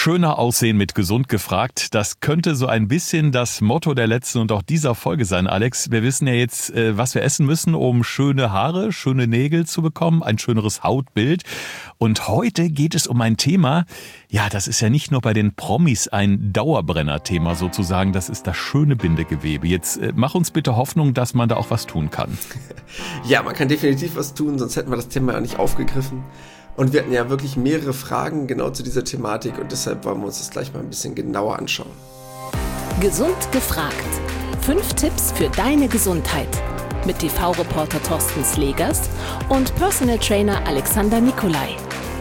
Schöner aussehen mit gesund gefragt. Das könnte so ein bisschen das Motto der letzten und auch dieser Folge sein, Alex. Wir wissen ja jetzt, was wir essen müssen, um schöne Haare, schöne Nägel zu bekommen, ein schöneres Hautbild. Und heute geht es um ein Thema, ja, das ist ja nicht nur bei den Promis ein Dauerbrenner-Thema sozusagen, das ist das schöne Bindegewebe. Jetzt mach uns bitte Hoffnung, dass man da auch was tun kann. Ja, man kann definitiv was tun, sonst hätten wir das Thema ja nicht aufgegriffen. Und wir hatten ja wirklich mehrere Fragen genau zu dieser Thematik und deshalb wollen wir uns das gleich mal ein bisschen genauer anschauen. Gesund gefragt. 5 Tipps für deine Gesundheit. Mit TV-Reporter Thorsten Slegers und Personal Trainer Alexander Nikolai.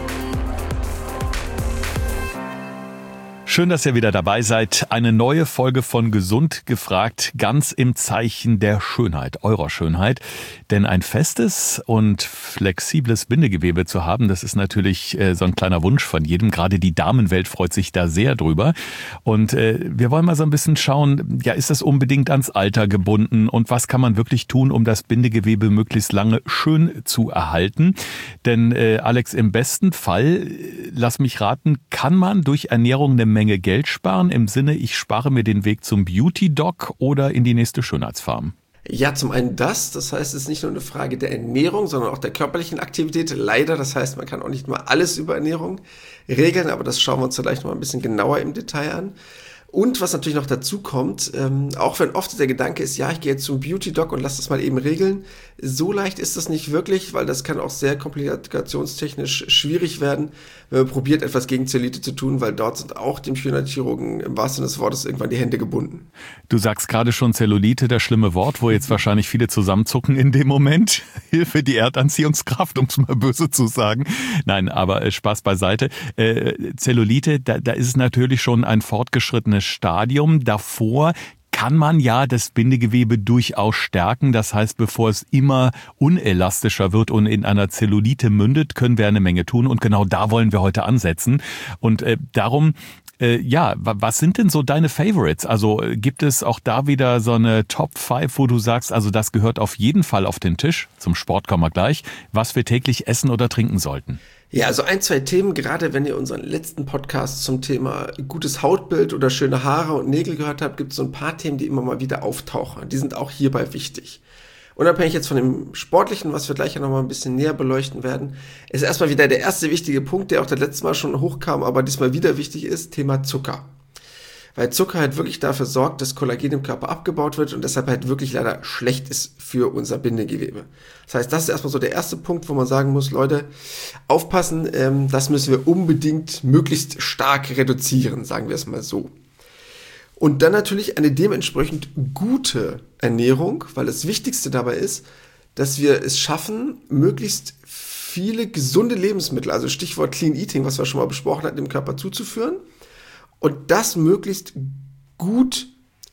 Schön, dass ihr wieder dabei seid. Eine neue Folge von Gesund gefragt, ganz im Zeichen der Schönheit, eurer Schönheit. Denn ein festes und flexibles Bindegewebe zu haben, das ist natürlich so ein kleiner Wunsch von jedem. Gerade die Damenwelt freut sich da sehr drüber. Und wir wollen mal so ein bisschen schauen, ja, ist das unbedingt ans Alter gebunden? Und was kann man wirklich tun, um das Bindegewebe möglichst lange schön zu erhalten? Denn Alex, im besten Fall, lass mich raten, kann man durch Ernährung eine Menge Geld sparen, im Sinne, ich spare mir den Weg zum Beauty-Doc oder in die nächste Schönheitsfarm? Ja, zum einen das heißt, es ist nicht nur eine Frage der Ernährung, sondern auch der körperlichen Aktivität. Leider, das heißt, man kann auch nicht mal alles über Ernährung regeln, aber das schauen wir uns vielleicht noch mal ein bisschen genauer im Detail an. Und was natürlich noch dazu kommt, auch wenn oft der Gedanke ist, ja, ich gehe jetzt zum Beauty-Doc und lasse das mal eben regeln, so leicht ist das nicht wirklich, weil das kann auch sehr komplikationstechnisch schwierig werden, wenn man probiert, etwas gegen Zellulite zu tun, weil dort sind auch dem Schönheitschirurgen im wahrsten Sinne des Wortes irgendwann die Hände gebunden. Du sagst gerade schon Zellulite, das schlimme Wort, wo jetzt wahrscheinlich viele zusammenzucken in dem Moment. Hilfe, die Erdanziehungskraft, um es mal böse zu sagen. Nein, aber Spaß beiseite. Zellulite, da ist es natürlich schon ein fortgeschrittenes Stadium. Davor kann man ja das Bindegewebe durchaus stärken. Das heißt, bevor es immer unelastischer wird und in einer Zellulite mündet, können wir eine Menge tun. Und genau da wollen wir heute ansetzen. Und darum, ja, was sind denn so deine Favorites? Also gibt es auch da wieder so eine Top 5, wo du sagst, also das gehört auf jeden Fall auf den Tisch. Zum Sport kommen wir gleich. Was wir täglich essen oder trinken sollten? Ja, also 1, 2 Themen, gerade wenn ihr unseren letzten Podcast zum Thema gutes Hautbild oder schöne Haare und Nägel gehört habt, gibt es so ein paar Themen, die immer mal wieder auftauchen. Die sind auch hierbei wichtig. Unabhängig jetzt von dem Sportlichen, was wir gleich ja nochmal ein bisschen näher beleuchten werden, ist erstmal wieder der erste wichtige Punkt, der auch das letzte Mal schon hochkam, aber diesmal wieder wichtig ist, Thema Zucker. Weil Zucker halt wirklich dafür sorgt, dass Kollagen im Körper abgebaut wird und deshalb halt wirklich leider schlecht ist für unser Bindegewebe. Das heißt, das ist erstmal so der erste Punkt, wo man sagen muss, Leute, aufpassen, das müssen wir unbedingt möglichst stark reduzieren, sagen wir es mal so. Und dann natürlich eine dementsprechend gute Ernährung, weil das Wichtigste dabei ist, dass wir es schaffen, möglichst viele gesunde Lebensmittel, also Stichwort Clean Eating, was wir schon mal besprochen hatten, dem Körper zuzuführen. Und das möglichst gut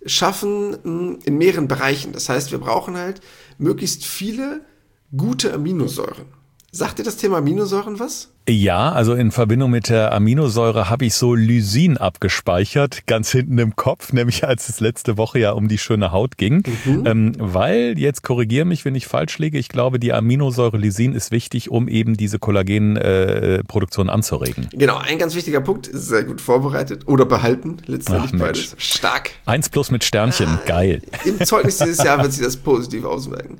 schaffen in mehreren Bereichen. Das heißt, wir brauchen halt möglichst viele gute Aminosäuren. Sagt dir das Thema Aminosäuren was? Ja, also in Verbindung mit der Aminosäure habe ich so Lysin abgespeichert, ganz hinten im Kopf, nämlich als es letzte Woche ja um die schöne Haut ging. Weil, jetzt korrigiere mich, wenn ich falsch liege, ich glaube, die Aminosäure Lysin ist wichtig, um eben diese Kollagenproduktion anzuregen. Genau, ein ganz wichtiger Punkt, ist sehr gut vorbereitet oder behalten, letztendlich beides. Stark. 1+ mit Sternchen, geil. Im Zeugnis dieses Jahr wird sich das positiv auswirken.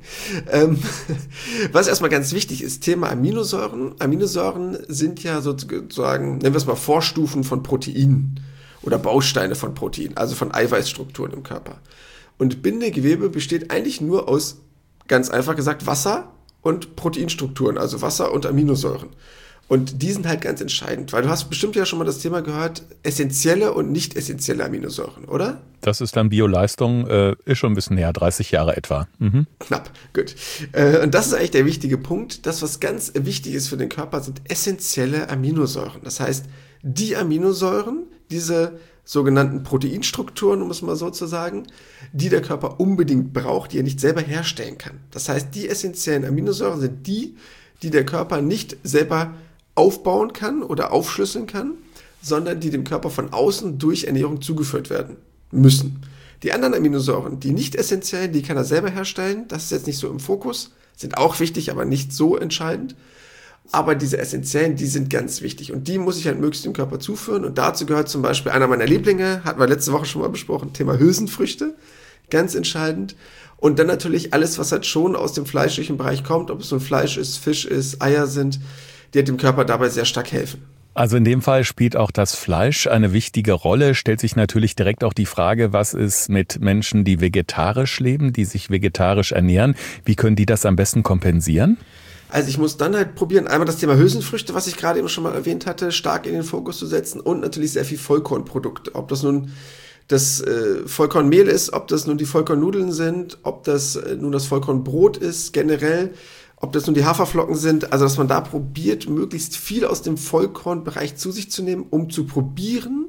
Was erstmal ganz wichtig ist, Thema Aminosäuren. Aminosäuren sind ja sozusagen, nennen wir es mal Vorstufen von Proteinen oder Bausteine von Proteinen, also von Eiweißstrukturen im Körper. Und Bindegewebe besteht eigentlich nur aus, ganz einfach gesagt, Wasser und Proteinstrukturen, also Wasser und Aminosäuren. Und die sind halt ganz entscheidend, weil du hast bestimmt ja schon mal das Thema gehört, essentielle und nicht essentielle Aminosäuren, oder? Das ist dann Bioleistung, ist schon ein bisschen näher, 30 Jahre etwa. Knapp, gut. Und das ist eigentlich der wichtige Punkt. Das, was ganz wichtig ist für den Körper, sind essentielle Aminosäuren. Das heißt, die Aminosäuren, diese sogenannten Proteinstrukturen, um es mal so zu sagen, die der Körper unbedingt braucht, die er nicht selber herstellen kann. Das heißt, die essentiellen Aminosäuren sind die der Körper nicht selber aufbauen kann oder aufschlüsseln kann, sondern die dem Körper von außen durch Ernährung zugeführt werden müssen. Die anderen Aminosäuren, die nicht essentiellen, die kann er selber herstellen. Das ist jetzt nicht so im Fokus, sind auch wichtig, aber nicht so entscheidend. Aber diese essentiellen, die sind ganz wichtig und die muss ich halt möglichst dem Körper zuführen und dazu gehört zum Beispiel einer meiner Lieblinge, hatten wir letzte Woche schon mal besprochen, Thema Hülsenfrüchte, ganz entscheidend. Und dann natürlich alles, was halt schon aus dem fleischlichen Bereich kommt, ob es nun Fleisch ist, Fisch ist, Eier sind, die halt dem Körper dabei sehr stark helfen. Also in dem Fall spielt auch das Fleisch eine wichtige Rolle. Stellt sich natürlich direkt auch die Frage, was ist mit Menschen, die vegetarisch leben, die sich vegetarisch ernähren? Wie können die das am besten kompensieren? Also ich muss dann halt probieren, einmal das Thema Hülsenfrüchte, was ich gerade eben schon mal erwähnt hatte, stark in den Fokus zu setzen und natürlich sehr viel Vollkornprodukte. Ob das nun das Vollkornmehl ist, ob das nun die Vollkornnudeln sind, ob das nun das Vollkornbrot ist generell, ob das nun die Haferflocken sind, also dass man da probiert, möglichst viel aus dem Vollkornbereich zu sich zu nehmen, um zu probieren,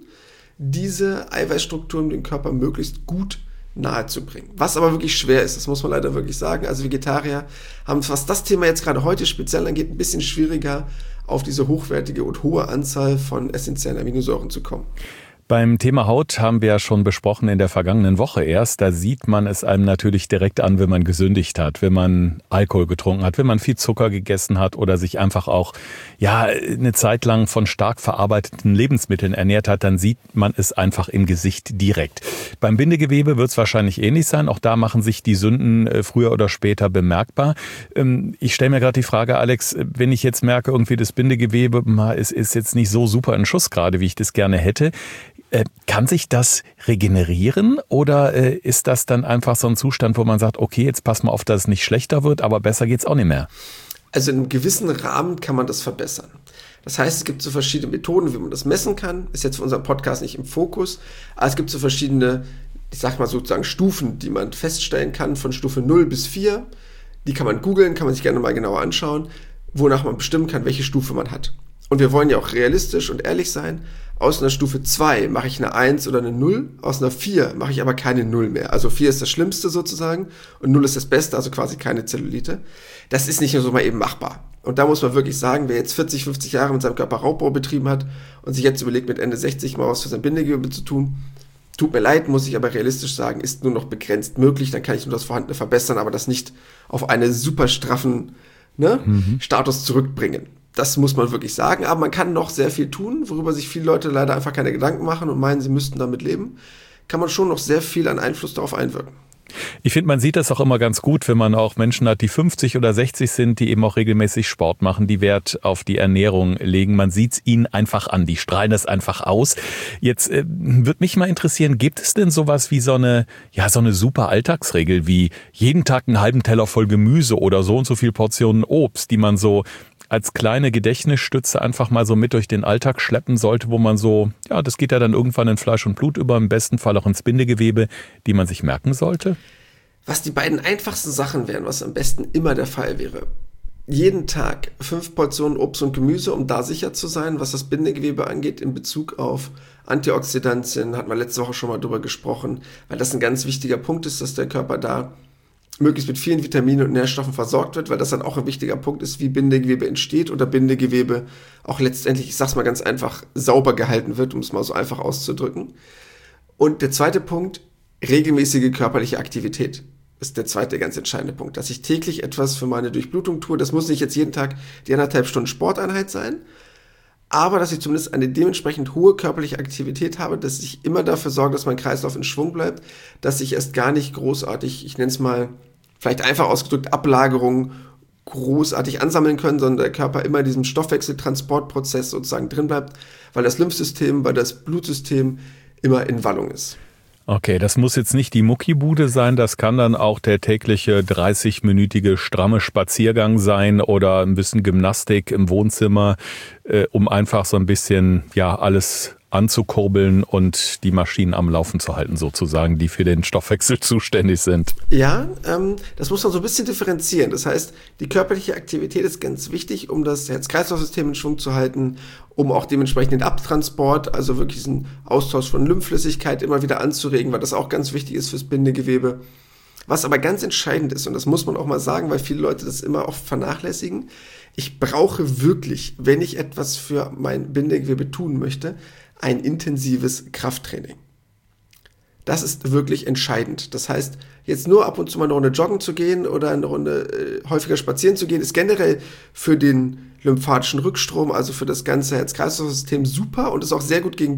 diese Eiweißstrukturen dem Körper möglichst gut nahezubringen. Was aber wirklich schwer ist, das muss man leider wirklich sagen. Also Vegetarier haben, was das Thema jetzt gerade heute speziell angeht, ein bisschen schwieriger, auf diese hochwertige und hohe Anzahl von essentiellen Aminosäuren zu kommen. Beim Thema Haut haben wir ja schon besprochen in der vergangenen Woche erst. Da sieht man es einem natürlich direkt an, wenn man gesündigt hat, wenn man Alkohol getrunken hat, wenn man viel Zucker gegessen hat oder sich einfach auch eine Zeit lang von stark verarbeiteten Lebensmitteln ernährt hat, dann sieht man es einfach im Gesicht direkt. Beim Bindegewebe wird es wahrscheinlich ähnlich sein. Auch da machen sich die Sünden früher oder später bemerkbar. Ich stelle mir gerade die Frage, Alex, wenn ich jetzt merke, irgendwie das Bindegewebe ist jetzt nicht so super in Schuss gerade, wie ich das gerne hätte. Kann sich das regenerieren oder ist das dann einfach so ein Zustand, wo man sagt, okay, jetzt pass mal auf, dass es nicht schlechter wird, aber besser geht's auch nicht mehr? Also in einem gewissen Rahmen kann man das verbessern. Das heißt, es gibt so verschiedene Methoden, wie man das messen kann. Ist jetzt für unseren Podcast nicht im Fokus, aber es gibt so verschiedene, ich sag mal sozusagen Stufen, die man feststellen kann, von Stufe 0 bis 4. Die kann man googeln, kann man sich gerne mal genauer anschauen, wonach man bestimmen kann, welche Stufe man hat. Und wir wollen ja auch realistisch und ehrlich sein. Aus einer Stufe 2 mache ich eine 1 oder eine 0, aus einer 4 mache ich aber keine 0 mehr. Also 4 ist das Schlimmste sozusagen und 0 ist das Beste, also quasi keine Zellulite. Das ist nicht nur so mal eben machbar. Und da muss man wirklich sagen, wer jetzt 40, 50 Jahre mit seinem Körper Raubbau betrieben hat und sich jetzt überlegt, mit Ende 60 mal was für sein Bindegewebe zu tun, tut mir leid, muss ich aber realistisch sagen, ist nur noch begrenzt möglich. Dann kann ich nur das Vorhandene verbessern, aber das nicht auf einen super straffen Status zurückbringen. Das muss man wirklich sagen, aber man kann noch sehr viel tun, worüber sich viele Leute leider einfach keine Gedanken machen und meinen, sie müssten damit leben. Kann man schon noch sehr viel an Einfluss darauf einwirken. Ich finde, man sieht das auch immer ganz gut, wenn man auch Menschen hat, die 50 oder 60 sind, die eben auch regelmäßig Sport machen, die Wert auf die Ernährung legen. Man sieht es ihnen einfach an, die strahlen das einfach aus. Jetzt würde mich mal interessieren, gibt es denn sowas wie so eine super Alltagsregel, wie jeden Tag einen halben Teller voll Gemüse oder so und so viel Portionen Obst, die man so als kleine Gedächtnisstütze einfach mal so mit durch den Alltag schleppen sollte, wo man das geht ja dann irgendwann in Fleisch und Blut über, im besten Fall auch ins Bindegewebe, die man sich merken sollte? Was die beiden einfachsten Sachen wären, was am besten immer der Fall wäre. Jeden Tag 5 Portionen Obst und Gemüse, um da sicher zu sein, was das Bindegewebe angeht in Bezug auf Antioxidantien, hatten wir letzte Woche schon mal drüber gesprochen, weil das ein ganz wichtiger Punkt ist, dass der Körper da möglichst mit vielen Vitaminen und Nährstoffen versorgt wird, weil das dann auch ein wichtiger Punkt ist, wie Bindegewebe entsteht oder Bindegewebe auch letztendlich, ich sag's mal ganz einfach, sauber gehalten wird, um es mal so einfach auszudrücken. Und der zweite Punkt, regelmäßige körperliche Aktivität ist der zweite ganz entscheidende Punkt, dass ich täglich etwas für meine Durchblutung tue. Das muss nicht jetzt jeden Tag die 1,5 Stunden Sporteinheit sein, aber dass ich zumindest eine dementsprechend hohe körperliche Aktivität habe, dass ich immer dafür sorge, dass mein Kreislauf in Schwung bleibt, dass ich erst gar nicht großartig, ich nenne es mal, vielleicht einfach ausgedrückt, Ablagerungen großartig ansammeln können, sondern der Körper immer in diesem Stoffwechseltransportprozess sozusagen drin bleibt, weil das Lymphsystem, weil das Blutsystem immer in Wallung ist. Okay, das muss jetzt nicht die Muckibude sein, das kann dann auch der tägliche 30-minütige stramme Spaziergang sein oder ein bisschen Gymnastik im Wohnzimmer, um einfach so ein bisschen alles anzukurbeln und die Maschinen am Laufen zu halten sozusagen, die für den Stoffwechsel zuständig sind. Ja, das muss man so ein bisschen differenzieren. Das heißt, die körperliche Aktivität ist ganz wichtig, um das Herz-Kreislauf-System in Schwung zu halten, um auch dementsprechend den Abtransport, also wirklich diesen Austausch von Lymphflüssigkeit immer wieder anzuregen, weil das auch ganz wichtig ist fürs Bindegewebe. Was aber ganz entscheidend ist, und das muss man auch mal sagen, weil viele Leute das immer oft vernachlässigen, ich brauche wirklich, wenn ich etwas für mein Bindegewebe tun möchte, ein intensives Krafttraining. Das ist wirklich entscheidend. Das heißt, jetzt nur ab und zu mal eine Runde joggen zu gehen oder eine Runde häufiger spazieren zu gehen, ist generell für den lymphatischen Rückstrom, also für das ganze Herz-Kreislauf-System super und ist auch sehr gut gegen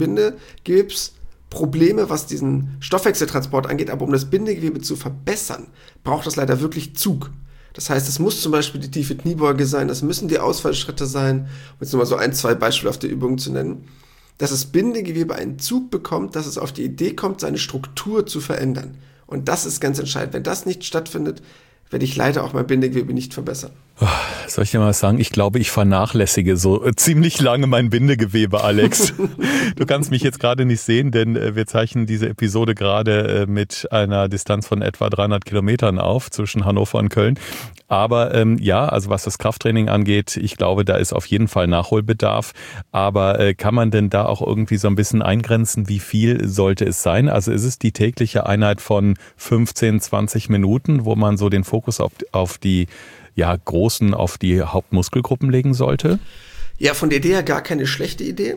Bindegewebsprobleme, was diesen Stoffwechseltransport angeht. Aber um das Bindegewebe zu verbessern, braucht das leider wirklich Zug. Das heißt, es muss zum Beispiel die tiefe Kniebeuge sein, das müssen die Ausfallschritte sein, um jetzt nochmal so 1-2 Beispiele auf der Übung zu nennen, dass das Bindegewebe einen Zug bekommt, dass es auf die Idee kommt, seine Struktur zu verändern. Und das ist ganz entscheidend. Wenn das nicht stattfindet, werde ich leider auch mein Bindegewebe nicht verbessern. Soll ich dir mal sagen, ich glaube, ich vernachlässige so ziemlich lange mein Bindegewebe, Alex. Du kannst mich jetzt gerade nicht sehen, denn wir zeichnen diese Episode gerade mit einer Distanz von etwa 300 Kilometern auf zwischen Hannover und Köln. Aber ja, also was das Krafttraining angeht, ich glaube, da ist auf jeden Fall Nachholbedarf. Aber kann man denn da auch irgendwie so ein bisschen eingrenzen, wie viel sollte es sein? Also ist es die tägliche Einheit von 15, 20 Minuten, wo man so den Fokus auf die großen, auf die Hauptmuskelgruppen legen sollte? Ja, von der Idee her gar keine schlechte Idee.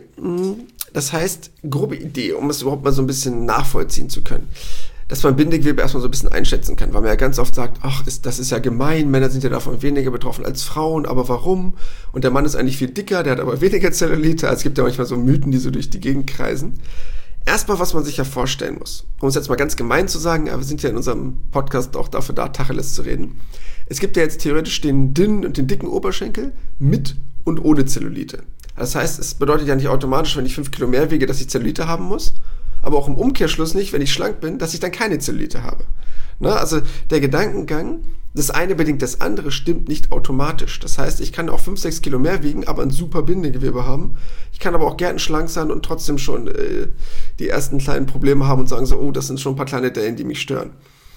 Das heißt, grobe Idee, um es überhaupt mal so ein bisschen nachvollziehen zu können, dass man Bindegewebe erstmal so ein bisschen einschätzen kann, weil man ja ganz oft sagt, das ist ja gemein, Männer sind ja davon weniger betroffen als Frauen, aber warum? Und der Mann ist eigentlich viel dicker, der hat aber weniger Zellulite. Also es gibt ja manchmal so Mythen, die so durch die Gegend kreisen. Erstmal, was man sich ja vorstellen muss, um es jetzt mal ganz gemein zu sagen, aber wir sind ja in unserem Podcast auch dafür da, Tacheles zu reden. Es gibt ja jetzt theoretisch den dünnen und den dicken Oberschenkel mit und ohne Zellulite. Das heißt, es bedeutet ja nicht automatisch, wenn ich 5 Kilo mehr wiege, dass ich Zellulite haben muss, aber auch im Umkehrschluss nicht, wenn ich schlank bin, dass ich dann keine Zellulite habe. Also der Gedankengang, das eine bedingt das andere, stimmt nicht automatisch. Das heißt, ich kann auch 5-6 Kilo mehr wiegen, aber ein super Bindegewebe haben. Ich kann aber auch gern schlank sein und trotzdem schon die ersten kleinen Probleme haben und sagen so, das sind schon ein paar kleine Dellen, die mich stören.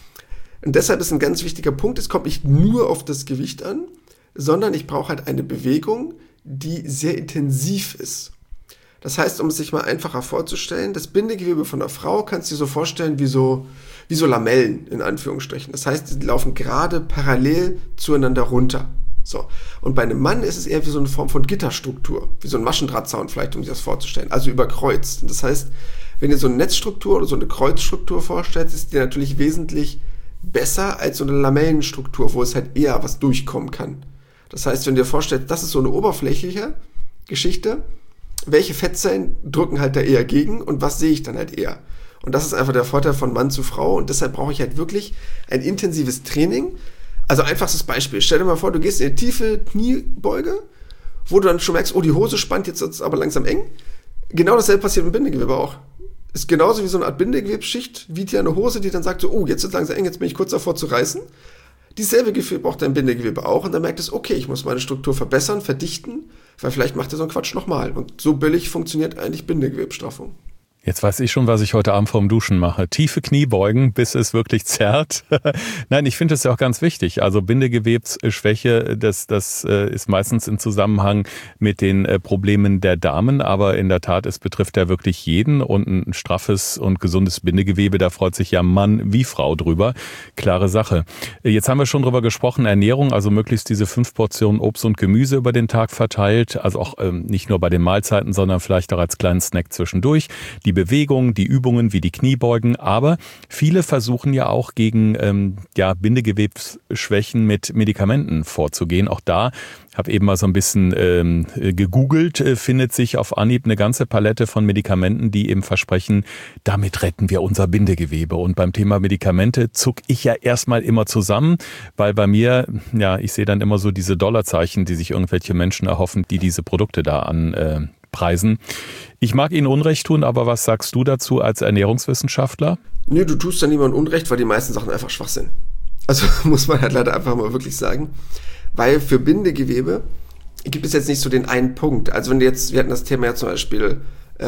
Und deshalb ist ein ganz wichtiger Punkt, es kommt nicht nur auf das Gewicht an, sondern ich brauche halt eine Bewegung, die sehr intensiv ist. Das heißt, um es sich mal einfacher vorzustellen, das Bindegewebe von einer Frau kannst du dir so vorstellen wie so Lamellen, in Anführungsstrichen. Das heißt, die laufen gerade parallel zueinander runter. So. Und bei einem Mann ist es eher wie so eine Form von Gitterstruktur, wie so ein Maschendrahtzaun vielleicht, um sich das vorzustellen, also überkreuzt. Und das heißt, wenn ihr so eine Netzstruktur oder so eine Kreuzstruktur vorstellt, ist die natürlich wesentlich besser als so eine Lamellenstruktur, wo es halt eher was durchkommen kann. Das heißt, wenn du dir vorstellst, das ist so eine oberflächliche Geschichte, welche Fettzellen drücken halt da eher gegen und was sehe ich dann halt eher? Und das ist einfach der Vorteil von Mann zu Frau und deshalb brauche ich halt wirklich ein intensives Training. Also einfachstes Beispiel, stell dir mal vor, du gehst in eine tiefe Kniebeuge, wo du dann schon merkst, die Hose spannt jetzt aber langsam eng. Genau dasselbe passiert im Bindegewebe auch. Ist genauso wie so eine Art Bindegewebsschicht, wie dir eine Hose, die dann sagt so, jetzt wird es langsam eng, jetzt bin ich kurz davor zu reißen. Dieselbe Gefühl braucht dein Bindegewebe auch und dann merkt es, okay, ich muss meine Struktur verbessern, verdichten, weil vielleicht macht er so einen Quatsch nochmal. Und so billig funktioniert eigentlich Bindegewebsstraffung. Jetzt weiß ich schon, was ich heute Abend vorm Duschen mache. Tiefe Kniebeugen, bis es wirklich zerrt. Nein, ich finde das ja auch ganz wichtig. Also Bindegewebsschwäche, das ist meistens im Zusammenhang mit den Problemen der Damen. Aber in der Tat, es betrifft ja wirklich jeden. Und ein straffes und gesundes Bindegewebe, da freut sich ja Mann wie Frau drüber. Klare Sache. Jetzt haben wir schon drüber gesprochen, Ernährung, also möglichst diese 5 Portionen Obst und Gemüse über den Tag verteilt. Also auch nicht nur bei den Mahlzeiten, sondern vielleicht auch als kleinen Snack zwischendurch. Die Bewegung, die Übungen wie die Kniebeugen, aber viele versuchen ja auch gegen Bindegewebsschwächen mit Medikamenten vorzugehen. Auch da habe eben mal so ein bisschen gegoogelt, findet sich auf Anhieb eine ganze Palette von Medikamenten, die eben versprechen, damit retten wir unser Bindegewebe. Und beim Thema Medikamente zuck ich ja erstmal immer zusammen, weil bei mir, ich sehe dann immer so diese Dollarzeichen, die sich irgendwelche Menschen erhoffen, die diese Produkte da anpreisen. Ich mag Ihnen Unrecht tun, aber was sagst du dazu als Ernährungswissenschaftler? Nee, du tust da niemandem Unrecht, weil die meisten Sachen einfach schwach sind. Also muss man halt leider einfach mal wirklich sagen. Weil für Bindegewebe gibt es jetzt nicht so den einen Punkt. Also wenn wir hatten das Thema ja zum Beispiel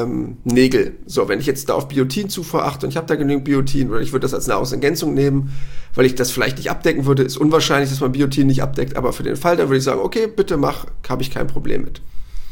Nägel. So, wenn ich jetzt da auf Biotinzufuhr achte und ich habe da genügend Biotin oder ich würde das als Nahrungsergänzung nehmen, weil ich das vielleicht nicht abdecken würde, ist unwahrscheinlich, dass man Biotin nicht abdeckt, aber für den Fall, dann würde ich sagen, okay, bitte mach, habe ich kein Problem mit.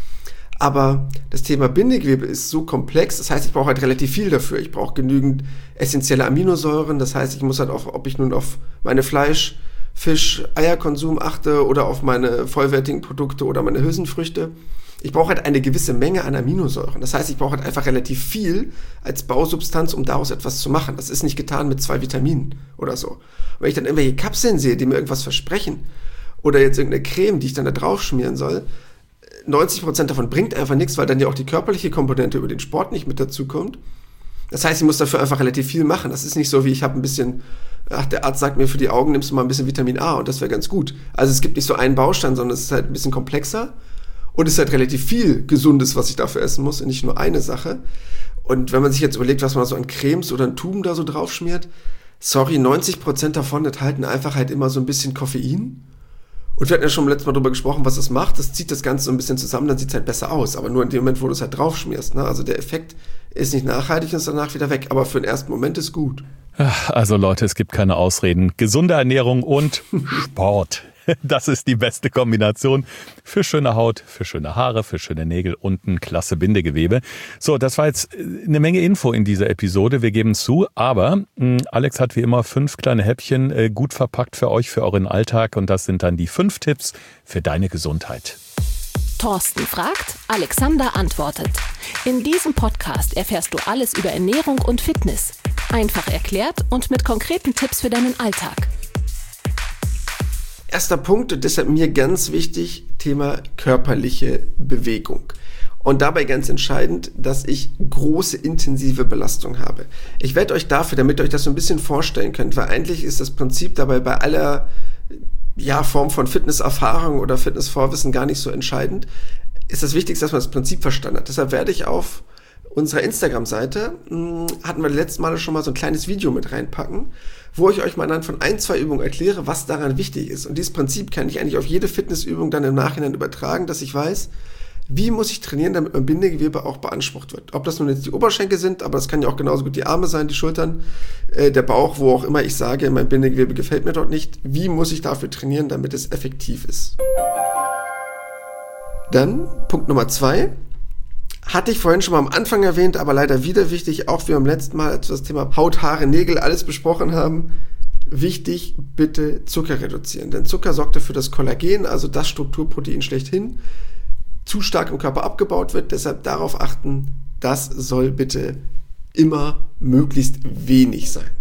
Aber das Thema Bindegewebe ist so komplex, das heißt, ich brauche halt relativ viel dafür. Ich brauche genügend essentielle Aminosäuren, das heißt, ich muss halt auch, ob ich nun auf meine Fleisch, Fisch, Eierkonsum achte oder auf meine vollwertigen Produkte oder meine Hülsenfrüchte. Ich brauche halt eine gewisse Menge an Aminosäuren. Das heißt, ich brauche halt einfach relativ viel als Bausubstanz, um daraus etwas zu machen. Das ist nicht getan mit 2 Vitaminen oder so. Und wenn ich dann irgendwelche Kapseln sehe, die mir irgendwas versprechen, oder jetzt irgendeine Creme, die ich dann da drauf schmieren soll, 90% davon bringt einfach nichts, weil dann ja auch die körperliche Komponente über den Sport nicht mit dazu kommt. Das heißt, ich muss dafür einfach relativ viel machen. Das ist nicht so, wie ich habe ein bisschen, der Arzt sagt mir, für die Augen nimmst du mal ein bisschen Vitamin A und das wäre ganz gut. Also es gibt nicht so einen Baustein, sondern es ist halt ein bisschen komplexer und es ist halt relativ viel Gesundes, was ich dafür essen muss, und nicht nur eine Sache. Und wenn man sich jetzt überlegt, was man so an Cremes oder an Tuben da so drauf schmiert, 90% davon enthalten einfach halt immer so ein bisschen Koffein. Und wir hatten ja schon letztes Mal darüber gesprochen, was das macht. Das zieht das Ganze so ein bisschen zusammen, dann sieht es halt besser aus. Aber nur in dem Moment, wo du es halt drauf schmierst. Ne? Also der Effekt ist nicht nachhaltig und ist danach wieder weg. Aber für den ersten Moment ist gut. Also Leute, es gibt keine Ausreden. Gesunde Ernährung und Sport. Das ist die beste Kombination für schöne Haut, für schöne Haare, für schöne Nägel und ein klasse Bindegewebe. So, das war jetzt eine Menge Info in dieser Episode. Wir geben es zu, aber Alex hat wie immer 5 kleine Häppchen gut verpackt für euch, für euren Alltag. Und das sind dann die 5 Tipps für deine Gesundheit. Thorsten fragt, Alexander antwortet. In diesem Podcast erfährst du alles über Ernährung und Fitness. Einfach erklärt und mit konkreten Tipps für deinen Alltag. Erster Punkt und deshalb mir ganz wichtig, Thema körperliche Bewegung. Und dabei ganz entscheidend, dass ich große, intensive Belastung habe. Ich werde euch dafür, damit ihr euch das so ein bisschen vorstellen könnt, weil eigentlich ist das Prinzip dabei bei aller Form von Fitnesserfahrung oder Fitnessvorwissen gar nicht so entscheidend, ist das Wichtigste, dass man das Prinzip verstanden hat. Deshalb werde ich auf unserer Instagram-Seite, hatten wir die letzten Male schon mal so ein kleines Video mit reinpacken, wo ich euch mal anhand von 1-2 Übungen erkläre, was daran wichtig ist. Und dieses Prinzip kann ich eigentlich auf jede Fitnessübung dann im Nachhinein übertragen, dass ich weiß, wie muss ich trainieren, damit mein Bindegewebe auch beansprucht wird. Ob das nun jetzt die Oberschenkel sind, aber das kann ja auch genauso gut die Arme sein, die Schultern, der Bauch, wo auch immer ich sage, mein Bindegewebe gefällt mir dort nicht. Wie muss ich dafür trainieren, damit es effektiv ist? Dann Punkt Nummer 2. Hatte ich vorhin schon mal am Anfang erwähnt, aber leider wieder wichtig, auch wie beim letzten Mal, als wir das Thema Haut, Haare, Nägel alles besprochen haben. Wichtig, bitte Zucker reduzieren. Denn Zucker sorgt dafür, dass Kollagen, also das Strukturprotein schlechthin, zu stark im Körper abgebaut wird. Deshalb darauf achten, das soll bitte immer möglichst wenig sein.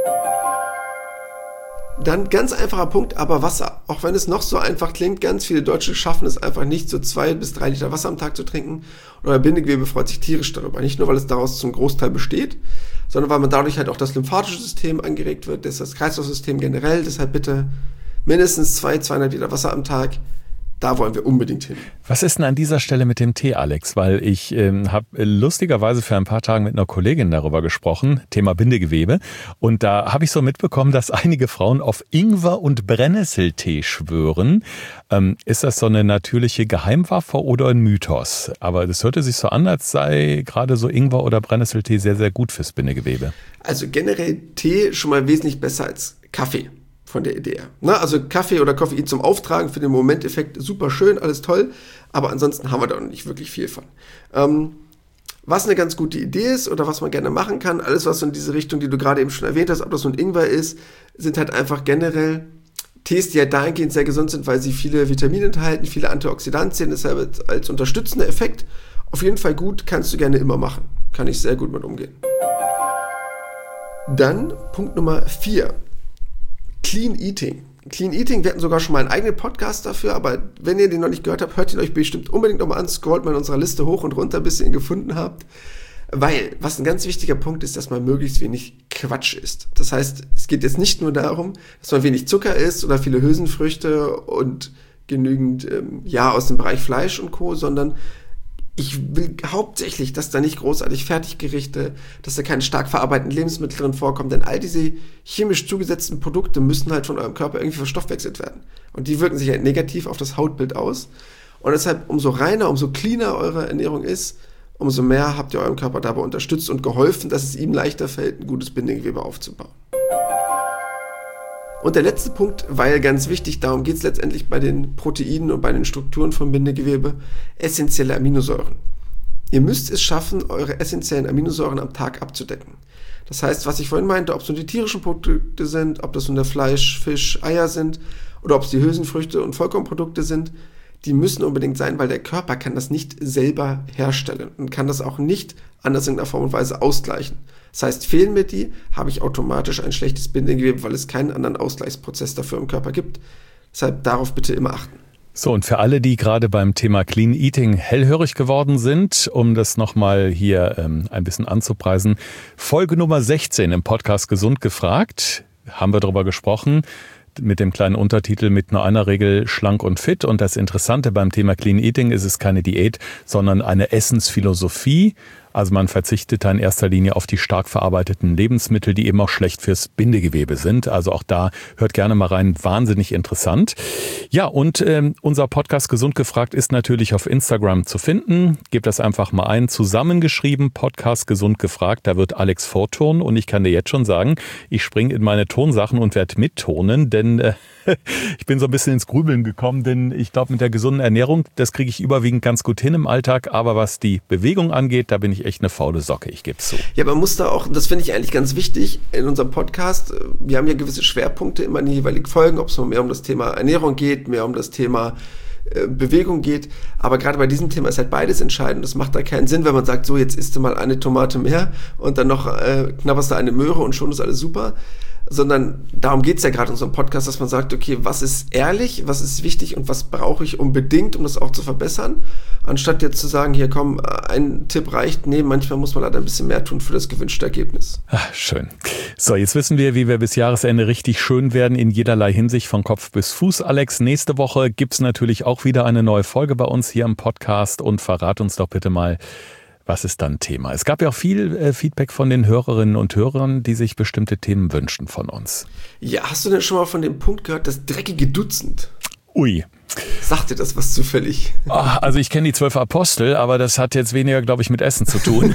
Dann ganz einfacher Punkt, aber Wasser. Auch wenn es noch so einfach klingt, ganz viele Deutsche schaffen es einfach nicht, so 2 bis 3 Liter Wasser am Tag zu trinken. Und euer Bindegewebe freut sich tierisch darüber. Nicht nur, weil es daraus zum Großteil besteht, sondern weil man dadurch halt auch das lymphatische System angeregt wird, das Kreislaufsystem generell. Deshalb bitte mindestens 2,5 Liter Wasser am Tag. Da wollen wir unbedingt hin. Was ist denn an dieser Stelle mit dem Tee, Alex? Weil ich habe lustigerweise für ein paar Tage mit einer Kollegin darüber gesprochen, Thema Bindegewebe. Und da habe ich so mitbekommen, dass einige Frauen auf Ingwer- und Brennnesseltee schwören. Ist das so eine natürliche Geheimwaffe oder ein Mythos? Aber das hörte sich so an, als sei gerade so Ingwer- oder Brennnesseltee sehr, sehr gut fürs Bindegewebe. Also generell Tee schon mal wesentlich besser als Kaffee. Von der Idee her. Na, also Kaffee oder Koffein zum Auftragen für den Momenteffekt super schön, alles toll, aber ansonsten haben wir da noch nicht wirklich viel von. Was eine ganz gute Idee ist oder was man gerne machen kann, alles was so in diese Richtung, die du gerade eben schon erwähnt hast, ob das so ein Ingwer ist, sind halt einfach generell Tees, die halt dahingehend sehr gesund sind, weil sie viele Vitamine enthalten, viele Antioxidantien, deshalb als unterstützender Effekt auf jeden Fall gut, kannst du gerne immer machen. Kann ich sehr gut mit umgehen. Dann Punkt Nummer 4. Clean Eating. Clean Eating, wir hatten sogar schon mal einen eigenen Podcast dafür, aber wenn ihr den noch nicht gehört habt, hört ihn euch bestimmt unbedingt nochmal an, scrollt mal in unserer Liste hoch und runter, bis ihr ihn gefunden habt. Weil, was ein ganz wichtiger Punkt ist, dass man möglichst wenig Quatsch isst. Das heißt, es geht jetzt nicht nur darum, dass man wenig Zucker isst oder viele Hülsenfrüchte und genügend, aus dem Bereich Fleisch und Co., sondern ich will hauptsächlich, dass da nicht großartig Fertiggerichte, dass da keine stark verarbeiteten Lebensmittel drin vorkommen, denn all diese chemisch zugesetzten Produkte müssen halt von eurem Körper irgendwie verstoffwechselt werden. Und die wirken sich halt negativ auf das Hautbild aus. Und deshalb, umso reiner, umso cleaner eure Ernährung ist, umso mehr habt ihr eurem Körper dabei unterstützt und geholfen, dass es ihm leichter fällt, ein gutes Bindegewebe aufzubauen. Und der letzte Punkt, weil ganz wichtig, darum geht es letztendlich bei den Proteinen und bei den Strukturen vom Bindegewebe, essentielle Aminosäuren. Ihr müsst es schaffen, eure essentiellen Aminosäuren am Tag abzudecken. Das heißt, was ich vorhin meinte, ob es nun die tierischen Produkte sind, ob das nun der Fleisch, Fisch, Eier sind oder ob es die Hülsenfrüchte und Vollkornprodukte sind, die müssen unbedingt sein, weil der Körper kann das nicht selber herstellen und kann das auch nicht anders in einer Form und Weise ausgleichen. Das heißt, fehlen mir die, habe ich automatisch ein schlechtes Bindegewebe, weil es keinen anderen Ausgleichsprozess dafür im Körper gibt. Deshalb darauf bitte immer achten. So, und für alle, die gerade beim Thema Clean Eating hellhörig geworden sind, um das nochmal hier ein bisschen anzupreisen, Folge Nummer 16 im Podcast Gesund gefragt, haben wir darüber gesprochen, mit dem kleinen Untertitel mit nur einer Regel schlank und fit. Und das Interessante beim Thema Clean Eating ist es keine Diät, sondern eine Essensphilosophie. Also man verzichtet da in erster Linie auf die stark verarbeiteten Lebensmittel, die eben auch schlecht fürs Bindegewebe sind. Also auch da hört gerne mal rein, wahnsinnig interessant. Ja, und unser Podcast Gesund gefragt ist natürlich auf Instagram zu finden. Gebt das einfach mal ein, zusammengeschrieben, Podcast Gesund gefragt. Da wird Alex vorturnen und ich kann dir jetzt schon sagen, ich springe in meine Tonsachen und werde mitturnen, denn ich bin so ein bisschen ins Grübeln gekommen, denn ich glaube, mit der gesunden Ernährung, das kriege ich überwiegend ganz gut hin im Alltag. Aber was die Bewegung angeht, da bin ich echt eine faule Socke, ich gebe es zu. Ja, man muss da auch, das finde ich eigentlich ganz wichtig in unserem Podcast, wir haben ja gewisse Schwerpunkte immer in den jeweiligen Folgen, ob es mehr um das Thema Ernährung geht, mehr um das Thema Bewegung geht, aber gerade bei diesem Thema ist halt beides entscheidend. Das macht da keinen Sinn, wenn man sagt, so jetzt isst du mal eine Tomate mehr und dann noch knabberst du eine Möhre und schon ist alles super. Sondern darum geht es ja gerade in unserem Podcast, dass man sagt, okay, was ist ehrlich, was ist wichtig und was brauche ich unbedingt, um das auch zu verbessern, anstatt jetzt zu sagen, hier komm, ein Tipp reicht. Nee, manchmal muss man leider ein bisschen mehr tun für das gewünschte Ergebnis. Ach, schön. So, jetzt wissen wir, wie wir bis Jahresende richtig schön werden in jederlei Hinsicht von Kopf bis Fuß. Alex, nächste Woche gibt's natürlich auch wieder eine neue Folge bei uns hier im Podcast und verrat uns doch bitte mal, was ist dann Thema? Es gab ja auch viel Feedback von den Hörerinnen und Hörern, die sich bestimmte Themen wünschen von uns. Ja, hast du denn schon mal von dem Punkt gehört, das dreckige Dutzend? Ui. Sagt dir das was zufällig? Also ich kenne die 12 Apostel, aber das hat jetzt weniger, glaube ich, mit Essen zu tun.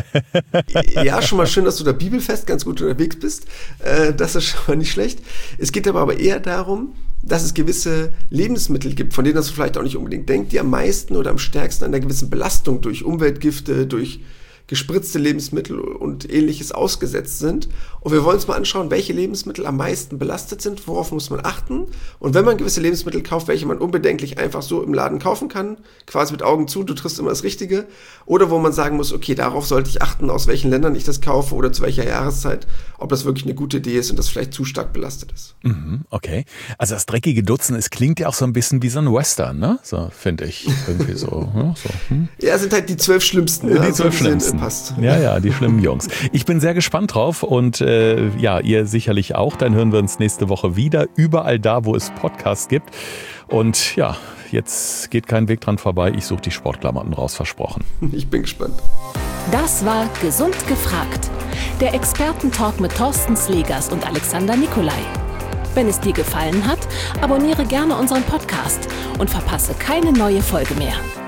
Ja, schon mal schön, dass du da bibelfest ganz gut unterwegs bist. Das ist schon mal nicht schlecht. Es geht aber eher darum, dass es gewisse Lebensmittel gibt, von denen man vielleicht auch nicht unbedingt denkt, die am meisten oder am stärksten einer gewissen Belastung durch Umweltgifte, durch gespritzte Lebensmittel und Ähnliches ausgesetzt sind. Und wir wollen uns mal anschauen, welche Lebensmittel am meisten belastet sind, worauf muss man achten. Und wenn man gewisse Lebensmittel kauft, welche man unbedenklich einfach so im Laden kaufen kann, quasi mit Augen zu, du triffst immer das Richtige. Oder wo man sagen muss, okay, darauf sollte ich achten, aus welchen Ländern ich das kaufe oder zu welcher Jahreszeit, ob das wirklich eine gute Idee ist und das vielleicht zu stark belastet ist. Okay. Also das dreckige Dutzend, es klingt ja auch so ein bisschen wie so ein Western, ne? So, finde ich. Irgendwie so. Ja, sind halt die 12 Schlimmsten. Die 12 Schlimmsten. Passt. Ja, die schlimmen Jungs. Ich bin sehr gespannt drauf und ihr sicherlich auch. Dann hören wir uns nächste Woche wieder. Überall da, wo es Podcasts gibt. Und ja, jetzt geht kein Weg dran vorbei. Ich suche die Sportklamotten raus, versprochen. Ich bin gespannt. Das war Gesund gefragt. Der Expertentalk mit Thorsten Slegers und Alexander Nikolai. Wenn es dir gefallen hat, abonniere gerne unseren Podcast und verpasse keine neue Folge mehr.